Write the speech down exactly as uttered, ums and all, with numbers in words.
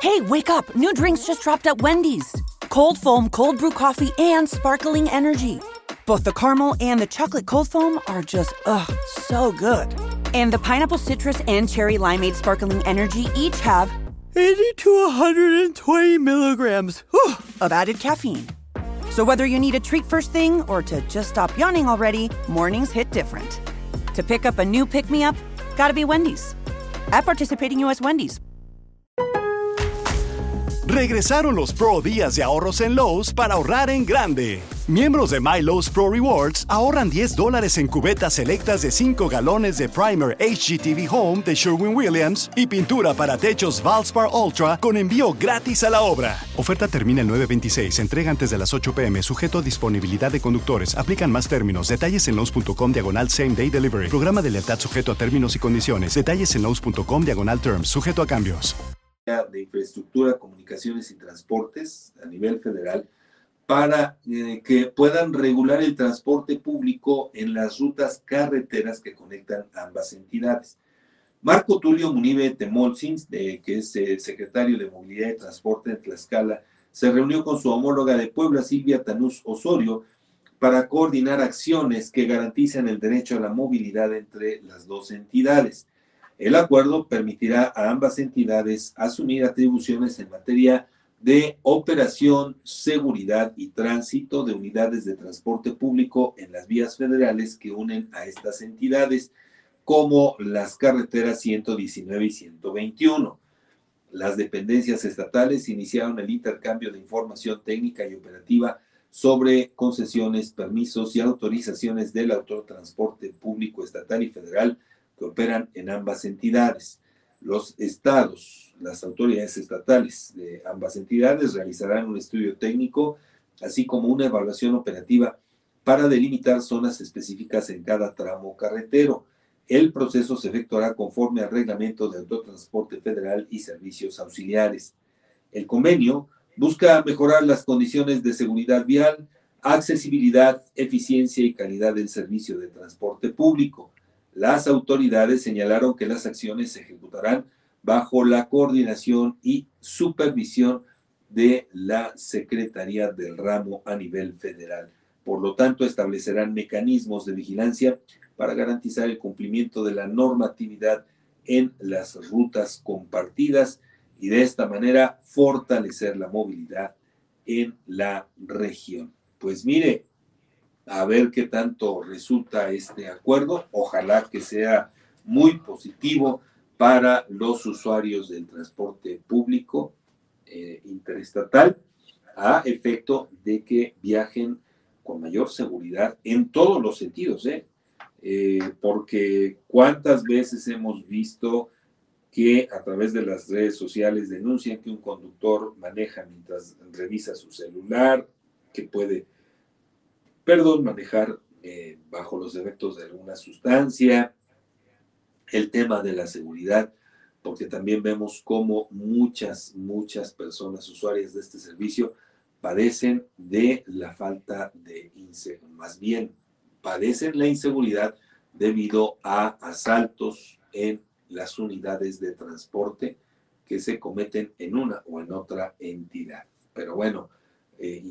Hey, wake up! New drinks just dropped at Wendy's. Cold foam, cold brew coffee, and sparkling energy. Both the caramel and the chocolate cold foam are just, ugh, so good. And the pineapple citrus and cherry limeade sparkling energy each have eighty to one hundred twenty milligrams whew, of added caffeine. So whether you need a treat first thing or to just stop yawning already, mornings hit different. To pick up a new pick-me-up, gotta be Wendy's. At participating U S Wendy's. Regresaron los Pro Días de ahorros en Lowe's para ahorrar en grande. Miembros de My Lowe's Pro Rewards ahorran diez dólares en cubetas selectas de cinco galones de Primer H G T V Home de Sherwin-Williams y pintura para techos Valspar Ultra con envío gratis a la obra. Oferta termina el nueve veintiséis. Entrega antes de las ocho pm. Sujeto a disponibilidad de conductores. Aplican más términos. Detalles en Lowe's.com diagonal Same Day Delivery. Programa de lealtad sujeto a términos y condiciones. Detalles en Lowe's.com diagonal Terms. Sujeto a cambios. De infraestructura, comunicaciones y transportes a nivel federal para eh, que puedan regular el transporte público en las rutas carreteras que conectan ambas entidades. Marco Tulio Munive Temolsins, de, que es el secretario de Movilidad y Transporte en Tlaxcala, se reunió con su homóloga de Puebla, Silvia Tanús Osorio, para coordinar acciones que garanticen el derecho a la movilidad entre las dos entidades. El acuerdo permitirá a ambas entidades asumir atribuciones en materia de operación, seguridad y tránsito de unidades de transporte público en las vías federales que unen a estas entidades, como las carreteras ciento diecinueve y ciento veintiuno. Las dependencias estatales iniciaron el intercambio de información técnica y operativa sobre concesiones, permisos y autorizaciones del autotransporte público estatal y federal que operan en ambas entidades. Los estados, las autoridades estatales de ambas entidades realizarán un estudio técnico, así como una evaluación operativa para delimitar zonas específicas en cada tramo carretero. El proceso se efectuará conforme al Reglamento de Autotransporte Federal y Servicios Auxiliares. El convenio busca mejorar las condiciones de seguridad vial, accesibilidad, eficiencia y calidad del servicio de transporte público. Las autoridades señalaron que las acciones se ejecutarán bajo la coordinación y supervisión de la Secretaría del Ramo a nivel federal. Por lo tanto, establecerán mecanismos de vigilancia para garantizar el cumplimiento de la normatividad en las rutas compartidas y de esta manera fortalecer la movilidad en la región. Pues mire, a ver qué tanto resulta este acuerdo. Ojalá que sea muy positivo para los usuarios del transporte público eh, interestatal, a efecto de que viajen con mayor seguridad en todos los sentidos, ¿eh? Eh, porque cuántas veces hemos visto que a través de las redes sociales denuncian que un conductor maneja mientras revisa su celular, que puede Perdón, manejar eh, bajo los efectos de alguna sustancia, el tema de la seguridad, porque también vemos cómo muchas, muchas personas usuarias de este servicio padecen de la falta de inseguridad, más bien padecen la inseguridad debido a asaltos en las unidades de transporte que se cometen en una o en otra entidad. Pero bueno, eh,